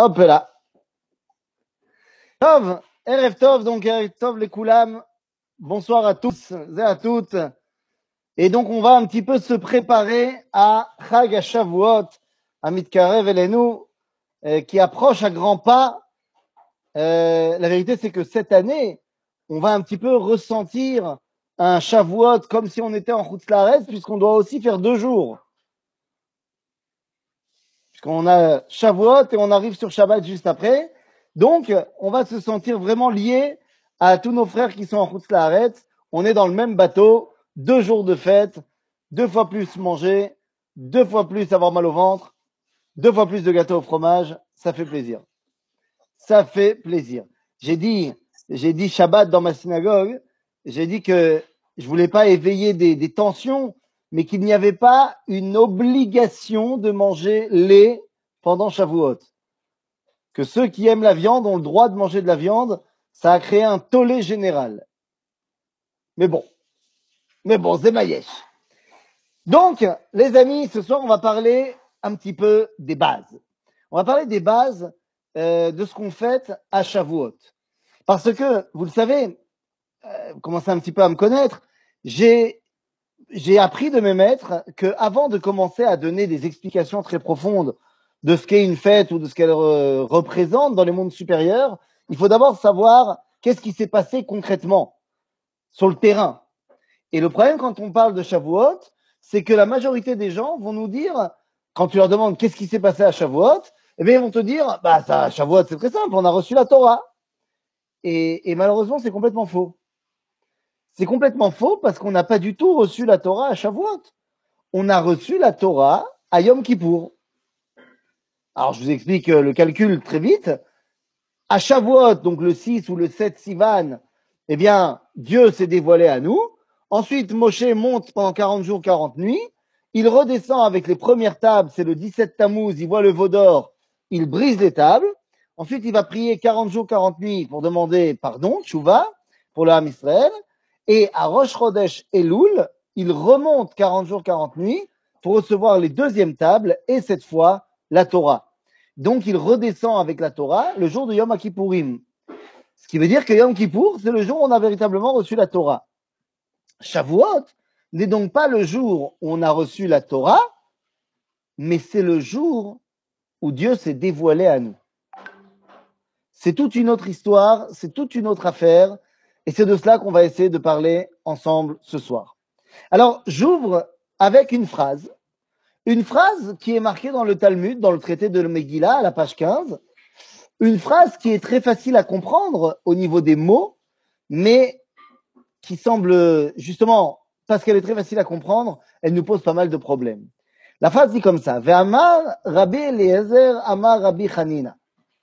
Hop là. Tov, Erev Tov, donc Erev Tov les Koulam. Bonsoir à tous et à toutes. Et donc on va un petit peu se préparer à Chag HaShavuot, à Mitkarev Elenu, qui approche à grands pas. La vérité c'est que cette année, on va un petit peu ressentir un Shavuot comme si on était en Chutz La'aretz, puisqu'on doit aussi faire 2 jours. Puisqu'on a Shavuot et on arrive sur Shabbat juste après. Donc, on va se sentir vraiment lié à tous nos frères qui sont en Chutz La'aretz. On est dans le même bateau, 2 jours de fête, 2 fois plus manger, 2 fois plus avoir mal au ventre, 2 fois plus de gâteaux au fromage. Ça fait plaisir. Ça fait plaisir. J'ai dit Shabbat dans ma synagogue. J'ai dit que je voulais pas éveiller des tensions, mais qu'il n'y avait pas une obligation de manger lait pendant Shavuot. Que ceux qui aiment la viande ont le droit de manger de la viande. Ça a créé un tollé général. Mais bon, c'est maïesh. Donc, les amis, ce soir, on va parler un petit peu des bases. On va parler des bases de ce qu'on fait à Shavuot. Parce que, vous le savez, vous commencez un petit peu à me connaître, j'ai appris de mes maîtres qu'avant de commencer à donner des explications très profondes de ce qu'est une fête ou de ce qu'elle représente dans les mondes supérieurs, il faut d'abord savoir qu'est-ce qui s'est passé concrètement sur le terrain. Et le problème quand on parle de Shavuot, c'est que la majorité des gens vont nous dire, quand tu leur demandes qu'est-ce qui s'est passé à Shavuot, eh bien ils vont te dire, bah ça, Shavuot c'est très simple, on a reçu la Torah. Et malheureusement c'est complètement faux. C'est complètement faux parce qu'on n'a pas du tout reçu la Torah à Shavuot. On a reçu la Torah à Yom Kippour. Alors, je vous explique le calcul très vite. À Shavuot, donc le 6 ou le 7 Sivan, eh bien, Dieu s'est dévoilé à nous. Ensuite, Moshe monte pendant 40 jours, 40 nuits. Il redescend avec les premières tables, c'est le 17 Tammuz, il voit le veau d'or, il brise les tables. Ensuite, il va prier 40 jours, 40 nuits pour demander pardon, Tchouva, pour le Ham Israël. Et à Rosh Chodesh Elul, il remonte 40 jours, 40 nuits pour recevoir les deuxièmes tables et cette fois la Torah. Donc, il redescend avec la Torah le jour de Yom Kippourim. Ce qui veut dire que Yom Kippour, c'est le jour où on a véritablement reçu la Torah. Shavuot n'est donc pas le jour où on a reçu la Torah, mais c'est le jour où Dieu s'est dévoilé à nous. C'est toute une autre histoire, c'est toute une autre affaire, et c'est de cela qu'on va essayer de parler ensemble ce soir. Alors, j'ouvre avec une phrase qui est marquée dans le Talmud, dans le traité de Megillah, à la page 15, une phrase qui est très facile à comprendre au niveau des mots, mais qui semble, justement, parce qu'elle est très facile à comprendre, elle nous pose pas mal de problèmes. La phrase dit comme ça, Ve'amar Rabbi Eliezer amar Rabbi Hanina.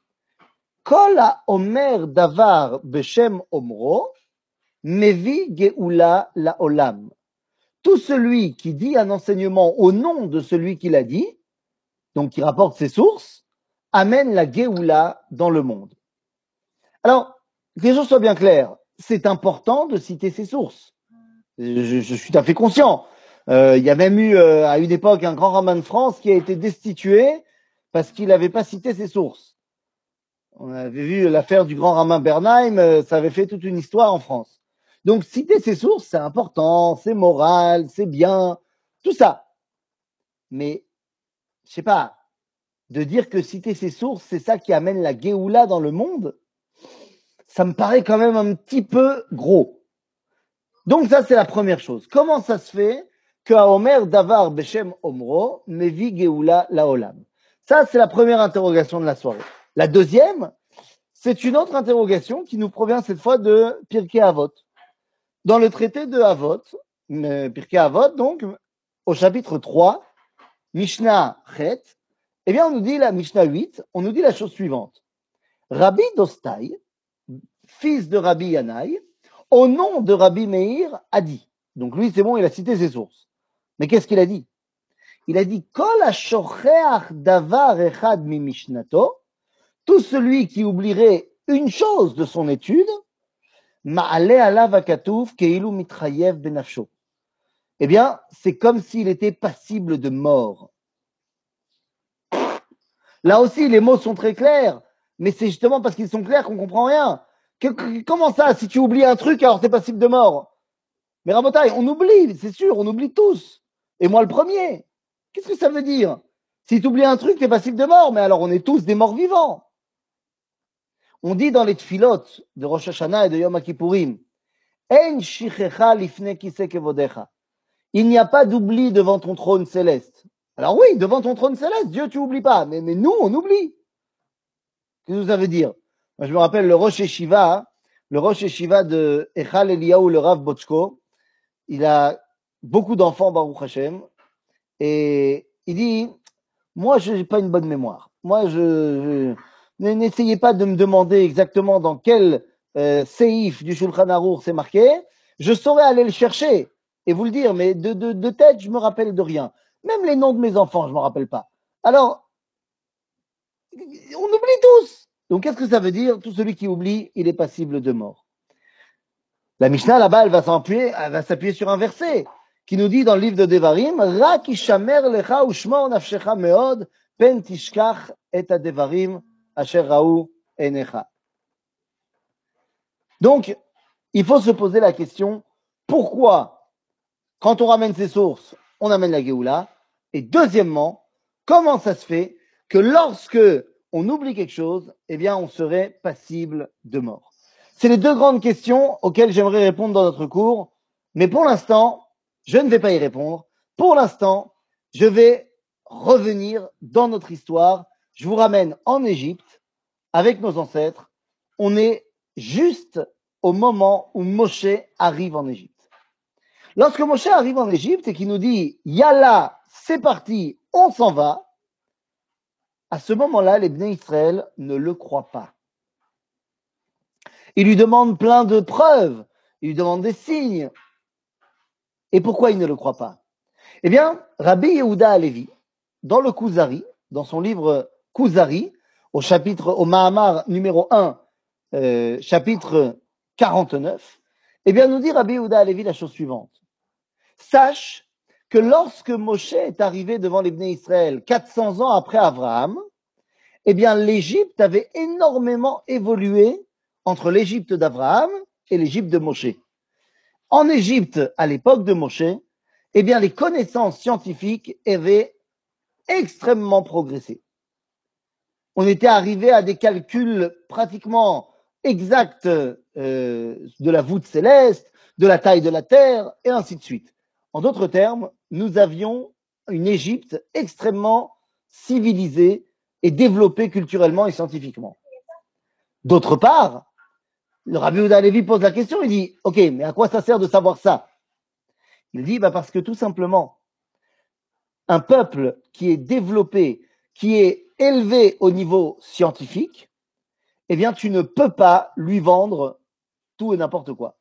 Kol ha'omer davar b'shem omro, mevi geoula la'olam. Tout celui qui dit un enseignement au nom de celui qui l'a dit, donc qui rapporte ses sources, amène la Géoula dans le monde. Alors, que les choses soient bien claires, c'est important de citer ses sources. Je suis tout à fait conscient. Il y a même eu, à une époque, un grand rabbin de France qui a été destitué parce qu'il n'avait pas cité ses sources. On avait vu l'affaire du grand rabbin Bernheim, ça avait fait toute une histoire en France. Donc, citer ses sources, c'est important, c'est moral, c'est bien, tout ça. Mais, je sais pas, de dire que citer ses sources, c'est ça qui amène la Géoula dans le monde, ça me paraît quand même un petit peu gros. Donc ça, c'est la première chose. Comment ça se fait que Omer Davar Beshem Omro Mevi Géoula Laolam? Ça, c'est la première interrogation de la soirée. La deuxième, c'est une autre interrogation qui nous provient cette fois de Pirkei Avot. Dans le traité de Avot, Pirkei Avot, donc, au chapitre 3, Mishnah Chet, eh bien, on nous dit la Mishnah 8, on nous dit la chose suivante. Rabbi Dostai, fils de Rabbi Yanaï, au nom de Rabbi Meir, a dit. Donc lui, c'est bon, il a cité ses sources. Mais qu'est-ce qu'il a dit? Il a dit, Kol ha-shocheach davar echad mi mishnato, tout celui qui oublierait une chose de son étude, ma'ale alav hakatuv keilu mitrayev benafsho. Eh bien, c'est comme s'il était passible de mort. Là aussi, les mots sont très clairs, mais c'est justement parce qu'ils sont clairs qu'on comprend rien. Comment ça, si tu oublies un truc, alors t'es passible de mort? Mais Rabotaï, on oublie, c'est sûr, on oublie tous. Et moi le premier. Qu'est-ce que ça veut dire? Si tu oublies un truc, t'es passible de mort, mais alors on est tous des morts vivants. On dit dans les tfilotes de Rosh Hashanah et de Yom Kippourim, En shichecha lifne kiseh kevodecha. Il n'y a pas d'oubli devant ton trône céleste. Alors oui, devant ton trône céleste, Dieu, tu oublies pas. Mais nous, on oublie. Qu'est-ce que ça veut dire? Moi, je me rappelle le Rosh Yeshiva de Echal Eliyahu, le Rav Bochko. Il a beaucoup d'enfants, Baruch Hashem. Et il dit, moi, je n'ai pas une bonne mémoire. Moi, n'essayez pas de me demander exactement dans quel séif du Shulchan Aruch c'est marqué. Je saurais aller le chercher et vous le dire, mais de tête, je me rappelle de rien. Même les noms de mes enfants, je ne me rappelle pas. Alors, on oublie tous. Donc, qu'est-ce que ça veut dire? Tout celui qui oublie, il est passible de mort. La Mishnah, là-bas, elle va s'appuyer sur un verset qui nous dit dans le livre de Devarim, Rak ishamer lecha ushmor nafshecha meod, pen tishkach et devarim asher raou enecha. Donc, il faut se poser la question, pourquoi, quand on ramène ces sources, on amène la Géoula? Et deuxièmement, comment ça se fait que lorsque on oublie quelque chose, eh bien, on serait passible de mort? C'est les deux grandes questions auxquelles j'aimerais répondre dans notre cours, mais pour l'instant, je ne vais pas y répondre. Pour l'instant, je vais revenir dans notre histoire. Je vous ramène en Égypte avec nos ancêtres. On est juste au moment où Moshe arrive en Égypte. Lorsque Moshe arrive en Égypte et qu'il nous dit « Yalla, c'est parti, on s'en va », à ce moment-là, les Bnei Israël ne le croient pas. Il lui demande plein de preuves, il lui demande des signes. Et pourquoi il ne le croit pas? Eh bien, Rabbi Yehuda Halevi, dans le Kuzari, dans son livre Kuzari, au Mahamar numéro 1, chapitre 49, eh bien, nous dit Rabbi Yehuda Halevi la chose suivante. Sache que lorsque Moshe est arrivé devant les Bnei Israël 400 ans après Abraham, eh bien, l'Égypte avait énormément évolué entre l'Égypte d'Abraham et l'Égypte de Moshe. En Égypte, à l'époque de Moshe, eh bien, les connaissances scientifiques avaient extrêmement progressé. On était arrivé à des calculs pratiquement exacts de la voûte céleste, de la taille de la Terre, et ainsi de suite. En d'autres termes, nous avions une Égypte extrêmement civilisée et développée culturellement et scientifiquement. D'autre part, le Rabbi Yehuda Halevi pose la question, il dit, ok, mais à quoi ça sert de savoir ça? Il dit, parce que tout simplement, un peuple qui est développé, qui est élevé au niveau scientifique, eh bien, tu ne peux pas lui vendre tout et n'importe quoi.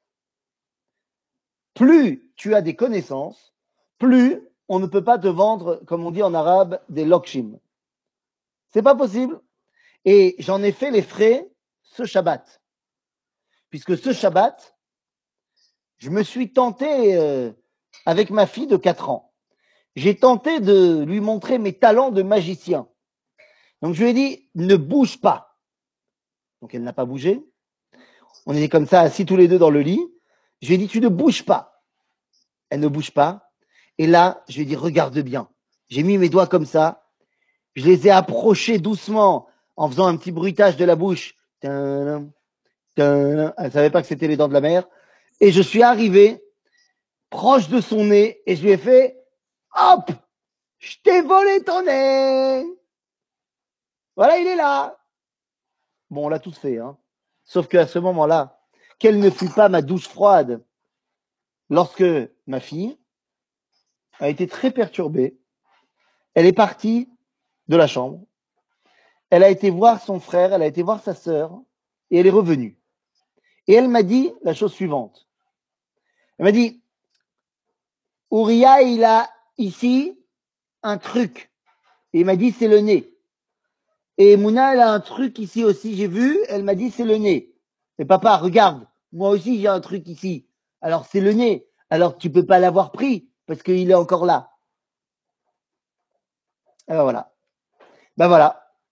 Plus tu as des connaissances, plus on ne peut pas te vendre, comme on dit en arabe, des lokshim. C'est pas possible. Et j'en ai fait les frais ce Shabbat. Puisque ce Shabbat, je me suis tenté avec ma fille de 4 ans. J'ai tenté de lui montrer mes talents de magicien. Donc je lui ai dit, ne bouge pas. Donc elle n'a pas bougé. On était comme ça, assis tous les deux dans le lit. Je lui ai dit, tu ne bouges pas. Elle ne bouge pas. Et là, je lui ai dit, regarde bien. J'ai mis mes doigts comme ça. Je les ai approchés doucement en faisant un petit bruitage de la bouche. Tadam, tadam. Elle ne savait pas que c'était les dents de la mer. Et je suis arrivé proche de son nez et je lui ai fait, hop, je t'ai volé ton nez. Voilà, il est là. Bon, on l'a tous fait, hein. Sauf qu'à ce moment-là, quelle ne fut pas ma douche froide lorsque ma fille a été très perturbée. Elle est partie de la chambre. Elle a été voir son frère, elle a été voir sa sœur et elle est revenue. Et elle m'a dit la chose suivante. Elle m'a dit, Ouria, il a ici un truc. Et il m'a dit, c'est le nez. Et Mouna, elle a un truc ici aussi, j'ai vu. Elle m'a dit, c'est le nez. Et papa, regarde, moi aussi, j'ai un truc ici. Alors, c'est le nez. Alors, tu peux pas l'avoir pris parce qu'il est encore là. Et ben voilà. Ben voilà.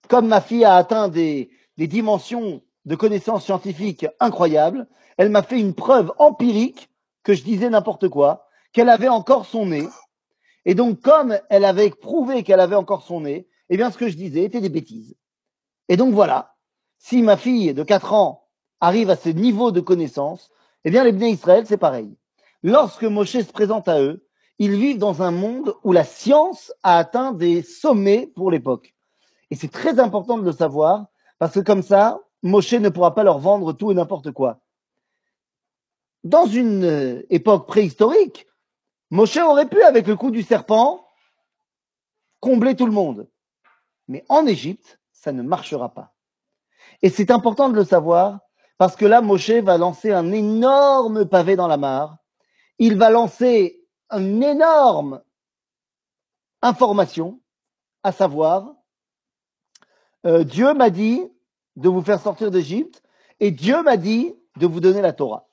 comme ma fille a atteint des dimensions de connaissances scientifiques incroyables, elle m'a fait une preuve empirique que je disais n'importe quoi, qu'elle avait encore son nez. Et donc, comme elle avait prouvé qu'elle avait encore son nez, eh bien, ce que je disais était des bêtises. Et donc, voilà. Si ma fille de 4 ans arrive à ce niveau de connaissance, eh bien, les Bnei Israël, c'est pareil. Lorsque Moshe se présente à eux, ils vivent dans un monde où la science a atteint des sommets pour l'époque. Et c'est très important de le savoir, parce que comme ça, Moshe ne pourra pas leur vendre tout et n'importe quoi. Dans une époque préhistorique, Moshe aurait pu, avec le coup du serpent, combler tout le monde. Mais en Égypte, ça ne marchera pas. Et c'est important de le savoir, parce que là, Moshe va lancer un énorme pavé dans la mare. Il va lancer une énorme information, à savoir, Dieu m'a dit de vous faire sortir d'Égypte, et Dieu m'a dit de vous donner la Torah.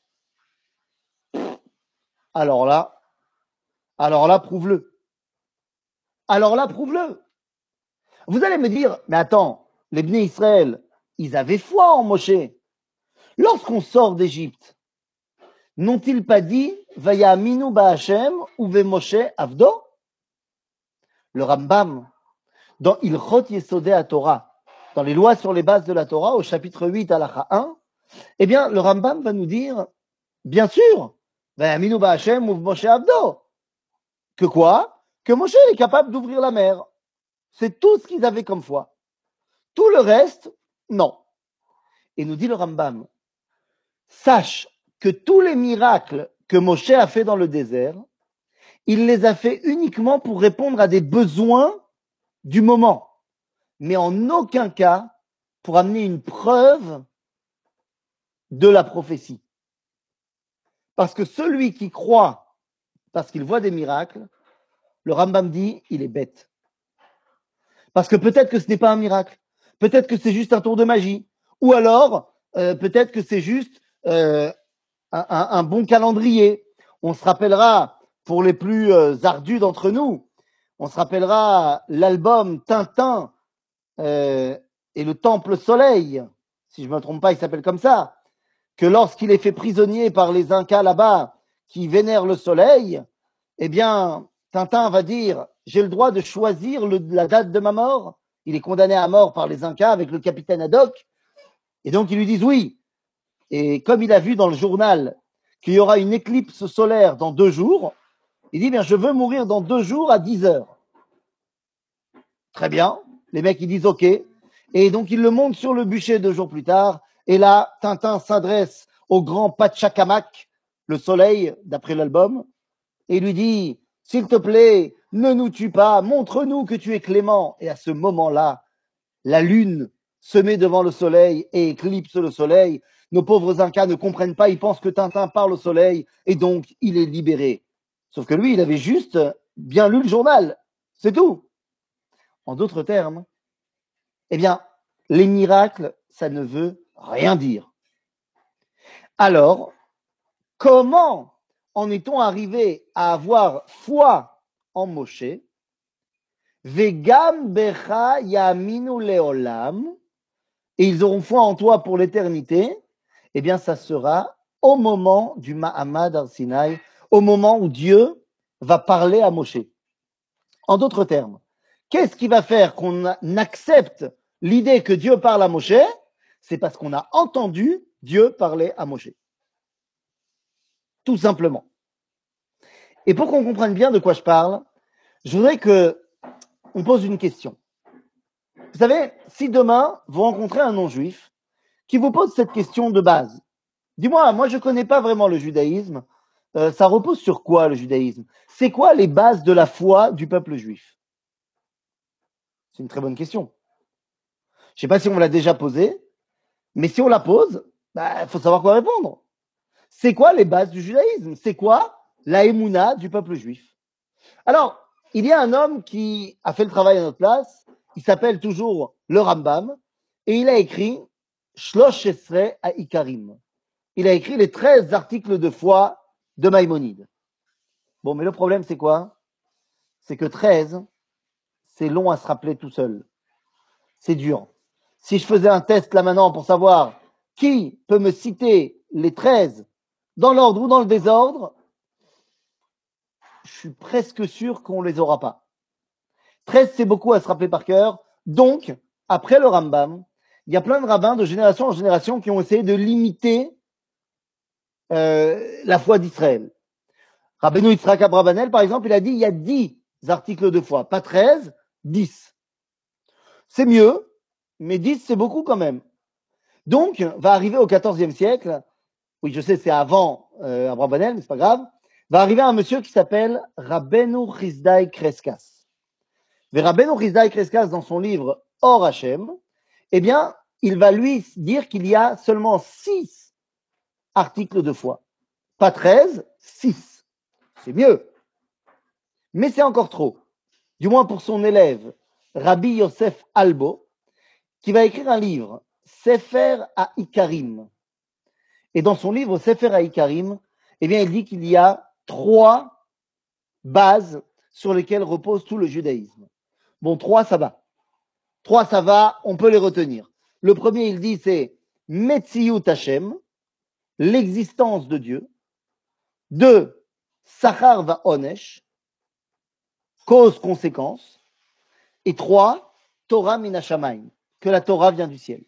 Alors là, prouve-le. Alors là, prouve-le. Vous allez me dire, mais attends, les Bnei Israël, ils avaient foi en Moshe. Lorsqu'on sort d'Égypte, n'ont-ils pas dit Vayaminu ba'Hashem ou Moshe avdo? Le Rambam, dans Ilchot Yesodei HaTorah, dans les lois sur les bases de la Torah, au chapitre 8, halakha 1, eh bien, le Rambam va nous dire, bien sûr, Vayaminu ba'Hashem ou Moshe avdo. Que quoi? Que Moshe est capable d'ouvrir la mer. C'est tout ce qu'ils avaient comme foi. Tout le reste, non. Et nous dit le Rambam, sache que tous les miracles que Moshe a fait dans le désert, il les a fait uniquement pour répondre à des besoins du moment, mais en aucun cas pour amener une preuve de la prophétie. Parce que celui qui croit parce qu'il voit des miracles, le Rambam dit, il est bête. Parce que peut-être que ce n'est pas un miracle, peut-être que c'est juste un tour de magie, ou alors peut-être que c'est juste un bon calendrier. On se rappellera, pour les plus ardus d'entre nous, on se rappellera l'album Tintin et le Temple Soleil, si je ne me trompe pas, il s'appelle comme ça, que lorsqu'il est fait prisonnier par les Incas là-bas, qui vénèrent le soleil, eh bien, Tintin va dire, j'ai le droit de choisir la date de ma mort. Il est condamné à mort par les Incas avec le capitaine Haddock. Et donc, ils lui disent oui. Et comme il a vu dans le journal qu'il y aura une éclipse solaire dans 2 jours, il dit, bien, je veux mourir dans 2 jours à 10 heures. Très bien. Les mecs, ils disent OK. Et donc, ils le montent sur le bûcher 2 jours plus tard. Et là, Tintin s'adresse au grand Pachacamac, le soleil, d'après l'album, et lui dit, s'il te plaît, ne nous tue pas, montre-nous que tu es clément. Et à ce moment-là, la lune se met devant le soleil et éclipse le soleil. Nos pauvres Incas ne comprennent pas, ils pensent que Tintin parle au soleil, et donc il est libéré. Sauf que lui, il avait juste bien lu le journal. C'est tout. En d'autres termes, eh bien, les miracles, ça ne veut rien dire. Alors, comment en est-on arrivé à avoir foi en Moshe? Vegam becha yaminu leolam, et ils auront foi en toi pour l'éternité. Eh bien, ça sera au moment du Mahamad al-Sinaï, au moment où Dieu va parler à Moshe. En d'autres termes, qu'est-ce qui va faire qu'on accepte l'idée que Dieu parle à Moshe? C'est parce qu'on a entendu Dieu parler à Moshe. Tout simplement. Et pour qu'on comprenne bien de quoi je parle, je voudrais qu'on pose une question. Vous savez, si demain vous rencontrez un non-juif qui vous pose cette question de base, dis-moi, moi je ne connais pas vraiment le judaïsme, ça repose sur quoi le judaïsme? C'est quoi les bases de la foi du peuple juif? C'est une très bonne question. Je ne sais pas si on me l'a déjà posée, mais si on la pose, il faut savoir quoi répondre. C'est quoi les bases du judaïsme? C'est quoi la émouna du peuple juif? Alors, il y a un homme qui a fait le travail à notre place, il s'appelle toujours le Rambam, et il a écrit Shlosh Esrei Ikarim. Il a écrit les 13 articles de foi de Maïmonide. Bon, mais le problème, c'est quoi? C'est que 13, c'est long à se rappeler tout seul. c'est dur. Si je faisais un test là maintenant pour savoir qui peut me citer les 13 dans l'ordre ou dans le désordre, je suis presque sûr qu'on les aura pas. 13, c'est beaucoup à se rappeler par cœur. Donc, après le Rambam, il y a plein de rabbins de génération en génération qui ont essayé de limiter la foi d'Israël. Rabbeinu Yitzhak Abravanel, par exemple, il a dit il y a 10 articles de foi, pas 13, 10. C'est mieux, mais 10, c'est beaucoup quand même. Donc, va arriver au XIVe siècle, oui, je sais, c'est avant Abravanel, mais c'est pas grave, va arriver un monsieur qui s'appelle Rabbeinu Chizdai Kreskas. Mais Rabbeinu Chizdai Kreskas, dans son livre Or Hashem, eh bien, il va lui dire qu'il y a seulement 6 articles de foi. Pas 13, 6. C'est mieux. Mais c'est encore trop. Du moins pour son élève, Rabbi Yosef Albo, qui va écrire un livre, Sefer HaIkarim. Et dans son livre Sefer HaIkarim, eh bien, il dit qu'il y a 3 bases sur lesquelles repose tout le judaïsme. Bon, 3, ça va. 3, ça va, on peut les retenir. Le premier, il dit, c'est Metziyut Hashem, l'existence de Dieu. 2, Sachar va Onesh, cause-conséquence. Et 3, Torah minashamayim, que la Torah vient du ciel.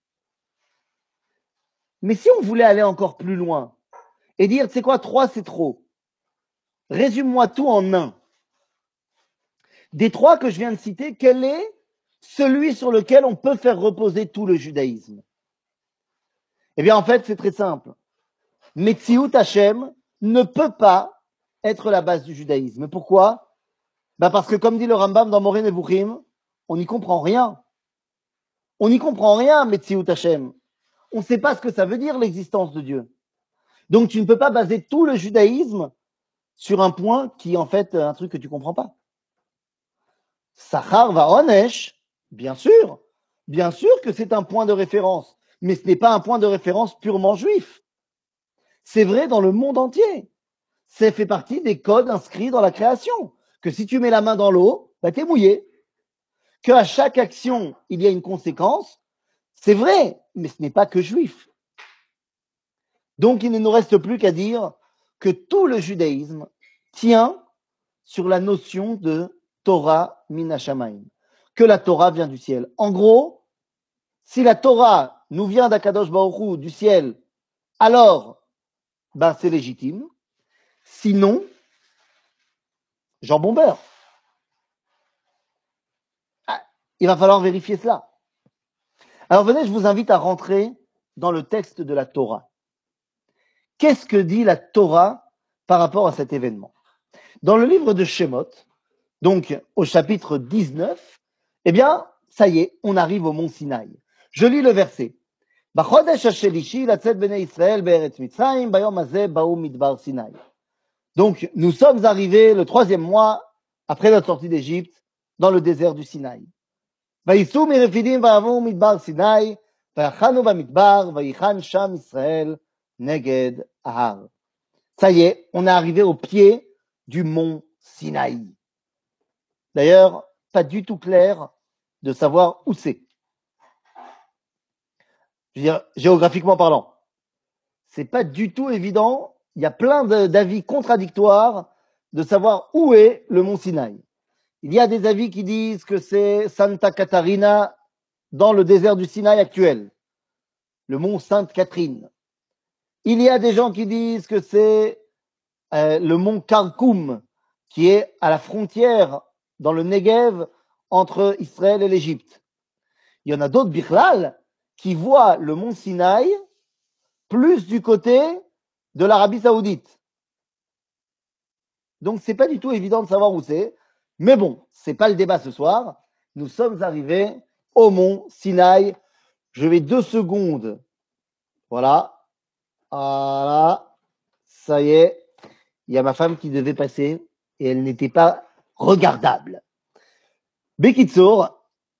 Mais si on voulait aller encore plus loin et dire, tu sais quoi, 3 c'est trop, résume-moi tout en un. Des 3 que je viens de citer, quel est celui sur lequel on peut faire reposer tout le judaïsme? Eh bien, en fait, c'est très simple. Metziut Hashem ne peut pas être la base du judaïsme. Pourquoi? Parce que, comme dit le Rambam dans Moreh Nevuchim, on n'y comprend rien. On n'y comprend rien, Metziut Hashem. On ne sait pas ce que ça veut dire, l'existence de Dieu. Donc, tu ne peux pas baser tout le judaïsme sur un point qui est en fait un truc que tu ne comprends pas. Sachar va Onesh, bien sûr que c'est un point de référence, mais ce n'est pas un point de référence purement juif. C'est vrai dans le monde entier. Ça fait partie des codes inscrits dans la création. Que si tu mets la main dans l'eau, t'es mouillé. Qu'à chaque action, il y a une conséquence, c'est vrai, mais ce n'est pas que juif. Donc, il ne nous reste plus qu'à dire que tout le judaïsme tient sur la notion de Torah minashamayim, que la Torah vient du ciel. En gros, si la Torah nous vient d'Akadosh Baruch Hu, du ciel, alors, c'est légitime. Sinon, jambon beurre. Il va falloir vérifier cela. Alors venez, je vous invite à rentrer dans le texte de la Torah. Qu'est-ce que dit la Torah par rapport à cet événement? Dans le livre de Shemot, donc au chapitre 19, eh bien, ça y est, on arrive au mont Sinaï. Je lis le verset. Donc, nous sommes arrivés le 3e mois après notre sortie d'Égypte dans le désert du Sinaï. ויסעו מרפידים ועברו מדבר סיני, ויחנו במדבר, ויחן שם ישראל נגד ההר. Ça y est, on est arrivé au pied du mont Sinaï. D'ailleurs, pas du tout clair de savoir où c'est. Je veux dire, géographiquement parlant. C'est pas du tout évident. Il y a plein d'avis contradictoires de savoir où est le mont Sinaï. Il y a des avis qui disent que c'est Santa Catarina dans le désert du Sinaï actuel, le mont Sainte-Catherine. Il y a des gens qui disent que c'est le mont Karkoum, qui est à la frontière dans le Negev entre Israël et l'Égypte. Il y en a d'autres, Bichlal, qui voient le mont Sinaï plus du côté de l'Arabie Saoudite. Donc, c'est pas du tout évident de savoir où c'est. Mais bon, c'est pas le débat ce soir. Nous sommes arrivés au mont Sinaï. Je vais 2 secondes. Voilà. Voilà. Ça y est. Il y a ma femme qui devait passer et elle n'était pas regardable. Bekitsour.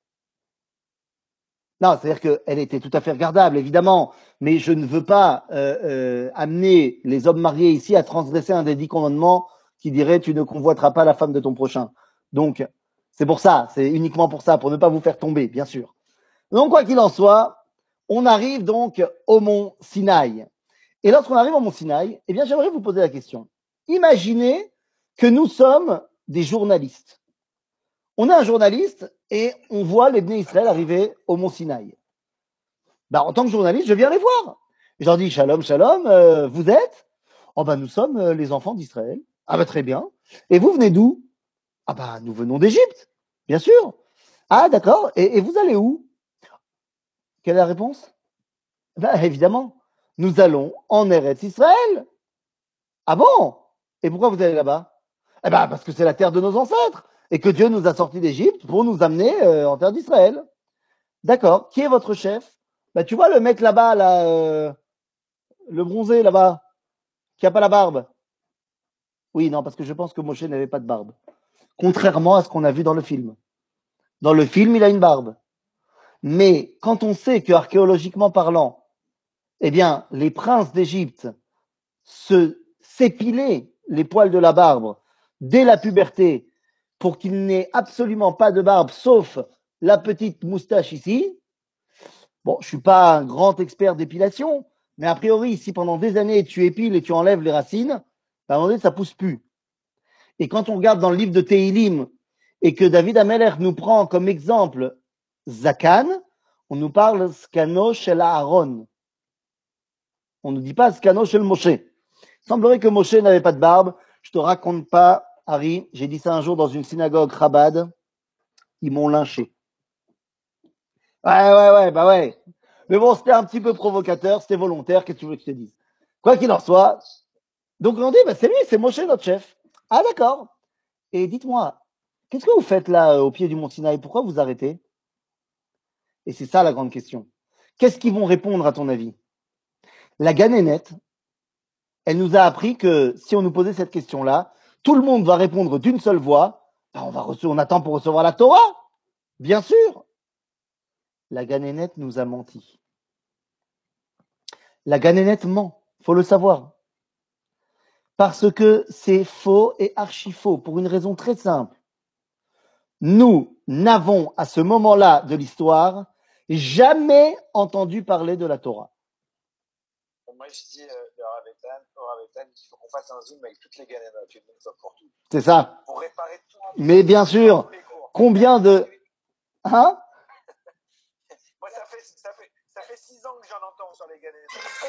Non, c'est-à-dire qu'elle était tout à fait regardable, évidemment. Mais je ne veux pas amener les hommes mariés ici à transgresser un des 10 commandements qui dirait tu ne convoiteras pas la femme de ton prochain. Donc, c'est pour ça, c'est uniquement pour ça, pour ne pas vous faire tomber, bien sûr. Donc, quoi qu'il en soit, on arrive donc au mont Sinaï. Et lorsqu'on arrive au mont Sinaï, eh bien, j'aimerais vous poser la question. Imaginez que nous sommes des journalistes. On est un journaliste et on voit les Bnei Israël arriver au mont Sinaï. Bah, en tant que journaliste, je viens les voir. Je leur dis shalom, shalom, vous êtes? Oh bah nous sommes les enfants d'Israël. Ah bah très bien. Et vous venez d'où? Ah bah nous venons d'Égypte, bien sûr. Ah d'accord. Et vous allez où? Quelle est la réponse? Bah évidemment, nous allons en Eretz Israël. Ah bon? Et pourquoi vous allez là-bas? Eh ben parce que c'est la terre de nos ancêtres et que Dieu nous a sortis d'Égypte pour nous amener en terre d'Israël. D'accord. Qui est votre chef? Bah tu vois le mec là-bas, là, le bronzé là-bas, qui a pas la barbe. Oui, non, parce que je pense que Moshe n'avait pas de barbe. Contrairement à ce qu'on a vu dans le film. Dans le film, il a une barbe. Mais quand on sait que archéologiquement parlant, eh bien, les princes d'Égypte s'épilaient les poils de la barbe dès la puberté pour qu'il n'ait absolument pas de barbe, sauf la petite moustache ici. Bon, je suis pas un grand expert d'épilation, mais a priori, si pendant des années tu épiles et tu enlèves les racines, à un moment donné, ça pousse plus. Et quand on regarde dans le livre de Tehilim et que David Ameller nous prend comme exemple Zakan, on nous parle Skano shel Aaron. On ne dit pas Skano shel Moshe. Il semblerait que Moshe n'avait pas de barbe. Je te raconte pas, Harry, j'ai dit ça un jour dans une synagogue Chabad, ils m'ont lynché. Ouais, bah ouais. Mais bon, c'était un petit peu provocateur, c'était volontaire, qu'est-ce que tu veux que je te dise? Quoi qu'il en soit, donc on dit, bah c'est lui, c'est Moshe notre chef. Ah d'accord. Et dites-moi, qu'est-ce que vous faites là au pied du mont Sinaï? Pourquoi vous arrêtez? Et c'est ça la grande question. Qu'est-ce qu'ils vont répondre à ton avis? La Ganénette, elle nous a appris que si on nous posait cette question-là, tout le monde va répondre d'une seule voix. Ben, on attend pour recevoir la Torah. Bien sûr. La Ganénette nous a menti. La Ganénette ment, faut le savoir. Parce que c'est faux et archi faux pour une raison très simple. Nous n'avons à ce moment-là de l'histoire jamais entendu parler de la Torah. Moi, je dis au Ravetan, il faut qu'on fasse un zoom avec toutes les galénates, une fois pour toutes. C'est ça. Pour réparer tout. Mais bien sûr, combien de... Hein? Moi, ça fait 6 ans que j'en entends sur les galénates.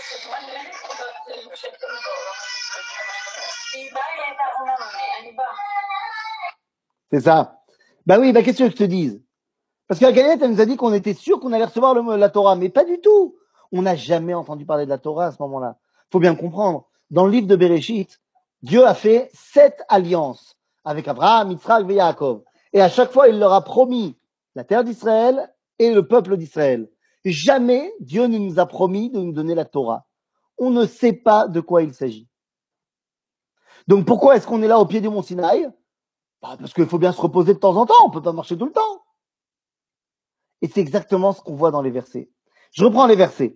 C'est ça. Bah oui, bah qu'est-ce que je te dise? Parce que la Galinette, elle nous a dit qu'on était sûr qu'on allait recevoir la Torah, mais pas du tout. On n'a jamais entendu parler de la Torah à ce moment-là. Faut bien comprendre. Dans le livre de Bereshit, Dieu a fait 7 alliances avec Abraham, Yitzhak et Yaakov. Et à chaque fois, il leur a promis la terre d'Israël et le peuple d'Israël. Jamais Dieu ne nous a promis de nous donner la Torah. On ne sait pas de quoi il s'agit. Donc pourquoi est-ce qu'on est là au pied du mont Sinaï? Bah, parce qu'il faut bien se reposer de temps en temps, on ne peut pas marcher tout le temps. Et c'est exactement ce qu'on voit dans les versets. Je reprends les versets.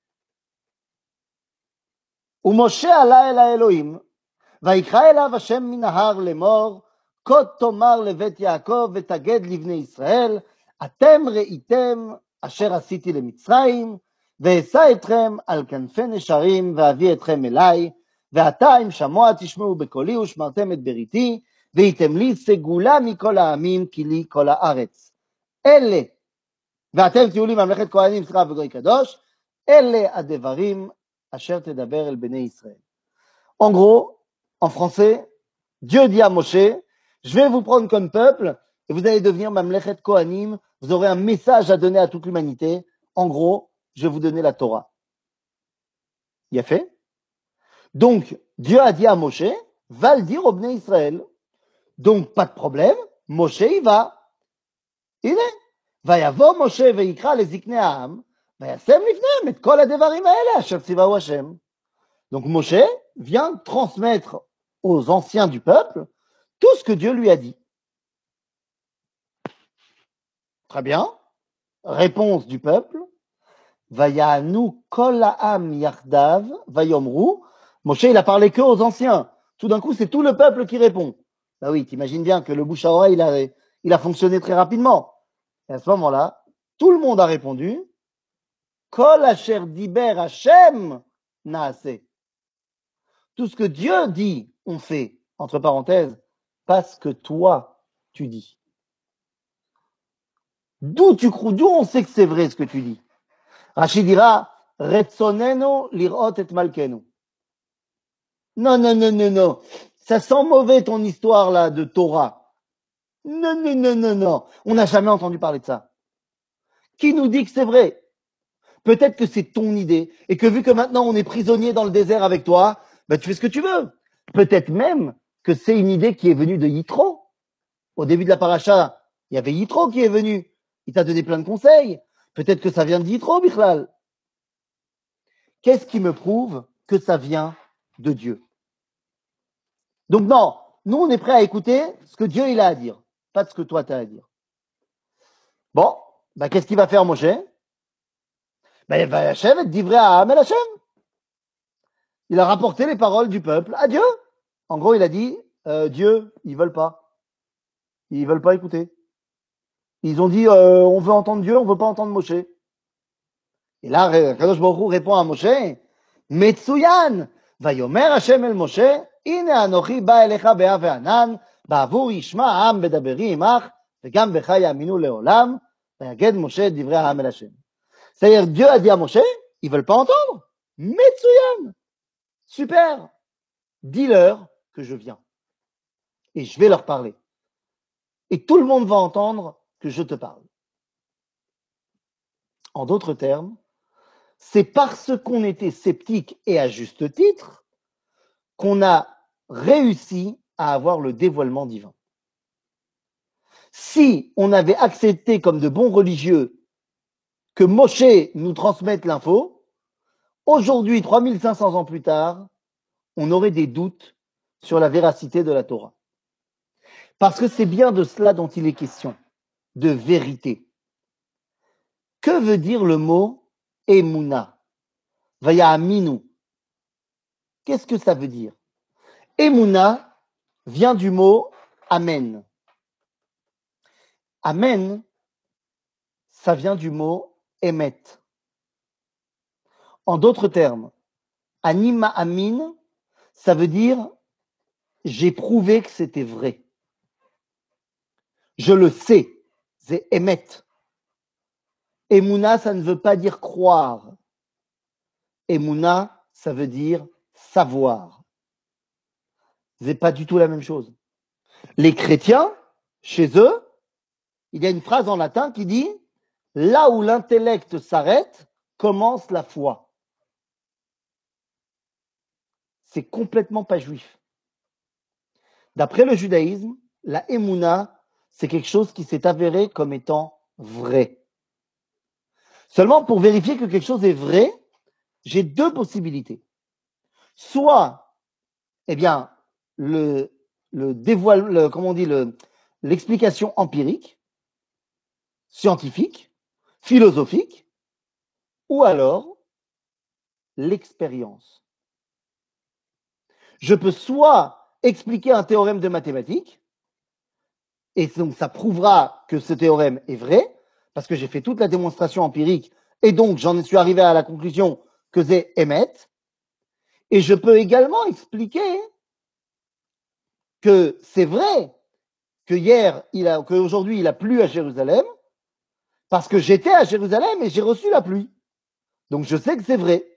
ומשה עלה אל האלוהים, ויקרא אליו השם מן ההר לאמור, כה תאמר לבית יעקב ותגד לבני ישראל, אתם ראיתם אשר עשיתי למצרים, ואשא אתכם על כנפי נשרים, ואביא אתכם אליי, ועתה אם שמוע תשמעו בקולי ושמרתם את בריתי, והייתם לי סגולה מכל העמים, כי לי כל הארץ. אלה ואתם תהיו לי ממלכת כהנים, שרה וגוי קדוש, אלה הדברים אשר תדבר אל בני ישראל. En gros, en français, Dieu dit à Moshe, je vais vous prendre comme peuple et vous allez devenir Mamlechet Kohanim, vous aurez un message à donner à toute l'humanité. En gros, je vais vous donner la Torah. Il a fait. Donc, Dieu a dit à Moshe, va le dire au Bnei Israël. Donc, pas de problème, Moshe y va. Il est. ויבוא משה ויקרא לזקני העם, וישם לפניהם את כל הדברים האלה אשר ציווהו השם. Donc Moshe vient transmettre aux anciens du peuple tout ce que Dieu lui a dit. Très bien. Réponse du peuple. Vayanu kol ha'am yardav vayomru. Moshe, il a parlé que aux anciens. Tout d'un coup, c'est tout le peuple qui répond. Bah oui, t'imagines bien que le bouche à oreille, il a fonctionné très rapidement. Et à ce moment-là, Tout le monde a répondu, Kol asher diber Hashem naase. Tout ce que Dieu dit, on fait. Entre parenthèses, pas ce que toi, tu dis. D'où on sait que c'est vrai ce que tu dis. Rachid dira, Retzoneno lirot et malkenu. Non, non, non, non, non. Ça sent mauvais ton histoire là de Torah. Non, non, non, non, non. On n'a jamais entendu parler de ça. Qui nous dit que c'est vrai? Peut-être que c'est ton idée et que vu que maintenant on est prisonnier dans le désert avec toi, ben tu fais ce que tu veux. Peut-être même que c'est une idée qui est venue de Yitro. Au début de la paracha, il y avait Yitro qui est venu. Il t'a donné plein de conseils. Peut-être que ça vient de Yitro, Bichlal. Qu'est-ce qui me prouve que ça vient de Dieu? Donc non, nous on est prêt à écouter ce que Dieu il a à dire, pas de ce que toi tu as à dire. Bon, ben qu'est-ce qu'il va faire Moshe? Ben il va Hachem et divrei Ha'am el Hachem. Il a rapporté les paroles du peuple à Dieu. En gros, il a dit, Dieu, ils veulent pas. Ils veulent pas écouter. Ils ont dit, on veut entendre Dieu, on veut pas entendre Moshe. Et là, Kadosh Baruch Hu répond à Moshe, Metsuyan, vayomer Hashem el Moshe, ine anochi ba elecha be'av ve'anan, ba'avur yishma ha'am bedaberi imach, vegam becha yaminu le'olam, vayaged Moshe et divrei ha'am el Hashem. C'est-à-dire, Dieu a dit à Moshe, ils veulent pas entendre. Metsuyan. Super. Dis-leur que je viens. Et je vais leur parler. Et tout le monde va entendre que je te parle. En d'autres termes, c'est parce qu'on était sceptique et à juste titre qu'on a réussi à avoir le dévoilement divin. Si on avait accepté comme de bons religieux que Moshe nous transmette l'info, aujourd'hui, 3500 ans plus tard, on aurait des doutes sur la véracité de la Torah. Parce que c'est bien de cela dont il est question, de vérité. Que veut dire le mot Emouna? Vaya'aminu. Qu'est-ce que ça veut dire? Emouna vient du mot Amen. Amen, ça vient du mot Emet. En d'autres termes, Anima Amin, ça veut dire j'ai prouvé que c'était vrai. Je le sais, c'est Emet. Emouna, ça ne veut pas dire croire. Emouna, ça veut dire savoir. C'est pas du tout la même chose. Les chrétiens, chez eux, il y a une phrase en latin qui dit « Là où l'intellect s'arrête, commence la foi ». C'est complètement pas juif. D'après le judaïsme, la Emouna, c'est quelque chose qui s'est avéré comme étant vrai. Seulement, pour vérifier que quelque chose est vrai, j'ai deux possibilités. Soit, eh bien, l'explication empirique, scientifique, philosophique, ou alors l'expérience. Je peux soit expliquer un théorème de mathématiques, et donc ça prouvera que ce théorème est vrai, parce que j'ai fait toute la démonstration empirique, et donc j'en suis arrivé à la conclusion que c'est Emet, et je peux également expliquer que c'est vrai qu'aujourd'hui il a plu à Jérusalem, parce que j'étais à Jérusalem et j'ai reçu la pluie. Donc je sais que c'est vrai.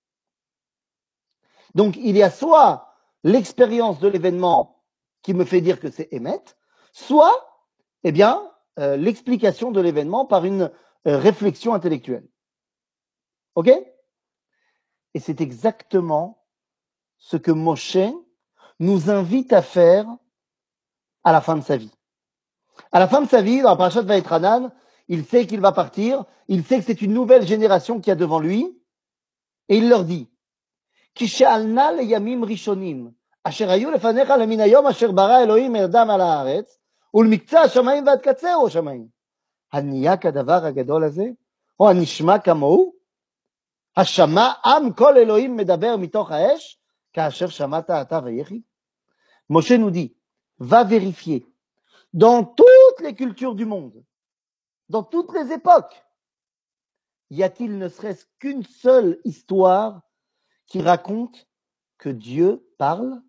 Donc il y a soit l'expérience de l'événement qui me fait dire que c'est Emet, soit eh bien, l'explication de l'événement par une réflexion intellectuelle. OK? Et c'est exactement ce que Moshe nous invite à faire à la fin de sa vie. À la fin de sa vie, dans la parashat Vaïtranan, il sait qu'il va partir, il sait que c'est une nouvelle génération qui a devant lui, et il leur dit, Kishalna le yamim rishonim, asher hayu lefanecha lemin hayom asher bara Elohim erdam al haaretz, ולמקצה השמיים ועד קצהו השמיים. הנהיה כדבר הגדול הזה? או הנשמע כמוהו? השמע עם כל אלוהים מדבר מתוך האש, כאשר שמעת אתה ויחי? Moshe nous dit, va vérifier dans toutes les cultures du monde, dans toutes les époques, y a-t-il ne serait-ce qu'une seule histoire qui raconte que Dieu parle?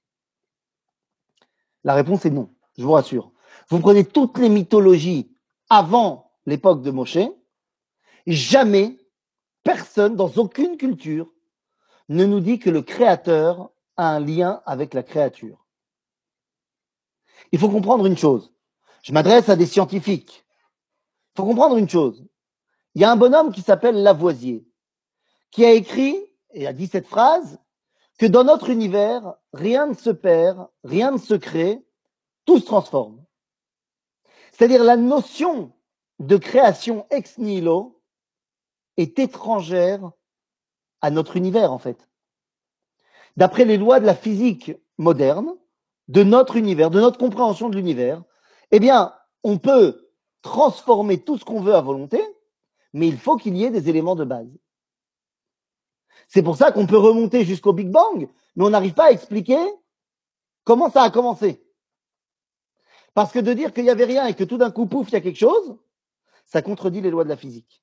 La réponse est non, je vous rassure. Vous prenez toutes les mythologies avant l'époque de Moshe, jamais personne, dans aucune culture, ne nous dit que le Créateur a un lien avec la créature. Il faut comprendre une chose. Je m'adresse à des scientifiques. Il faut comprendre une chose. Il y a un bonhomme qui s'appelle Lavoisier, qui a écrit et a dit cette phrase, que dans notre univers, rien ne se perd, rien ne se crée, tout se transforme. C'est-à-dire la notion de création ex nihilo est étrangère à notre univers, en fait. D'après les lois de la physique moderne, de notre univers, de notre compréhension de l'univers, eh bien, on peut transformer tout ce qu'on veut à volonté, mais il faut qu'il y ait des éléments de base. C'est pour ça qu'on peut remonter jusqu'au Big Bang, mais on n'arrive pas à expliquer comment ça a commencé. Parce que de dire qu'il n'y avait rien et que tout d'un coup, pouf, il y a quelque chose, ça contredit les lois de la physique.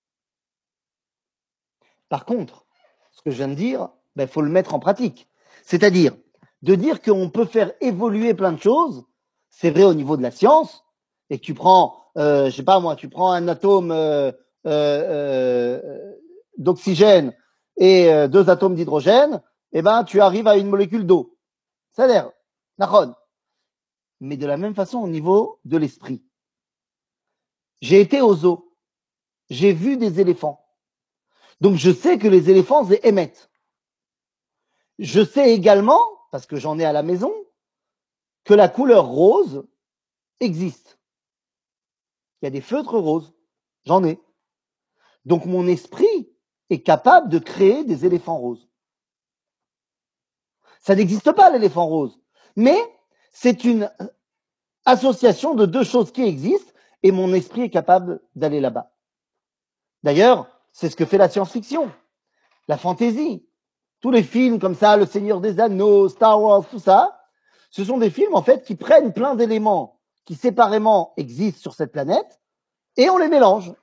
Par contre, ce que je viens de dire, il faut le mettre en pratique. C'est-à-dire, de dire qu'on peut faire évoluer plein de choses, c'est vrai au niveau de la science, et que tu prends, je sais pas moi, tu prends un atome d'oxygène et deux atomes d'hydrogène, eh ben, tu arrives à une molécule d'eau. C'est-à-dire, nachon. Mais de la même façon au niveau de l'esprit. J'ai été au zoo, j'ai vu des éléphants. Donc je sais que les éléphants émettent. Je sais également, parce que j'en ai à la maison, que la couleur rose existe. Il y a des feutres roses, j'en ai. Donc mon esprit est capable de créer des éléphants roses. Ça n'existe pas l'éléphant rose, mais c'est une association de deux choses qui existent et mon esprit est capable d'aller là-bas. D'ailleurs, c'est ce que fait la science-fiction, la fantaisie. Tous les films comme ça, Le Seigneur des Anneaux, Star Wars, tout ça, ce sont des films en fait qui prennent plein d'éléments qui séparément existent sur cette planète et on les mélange.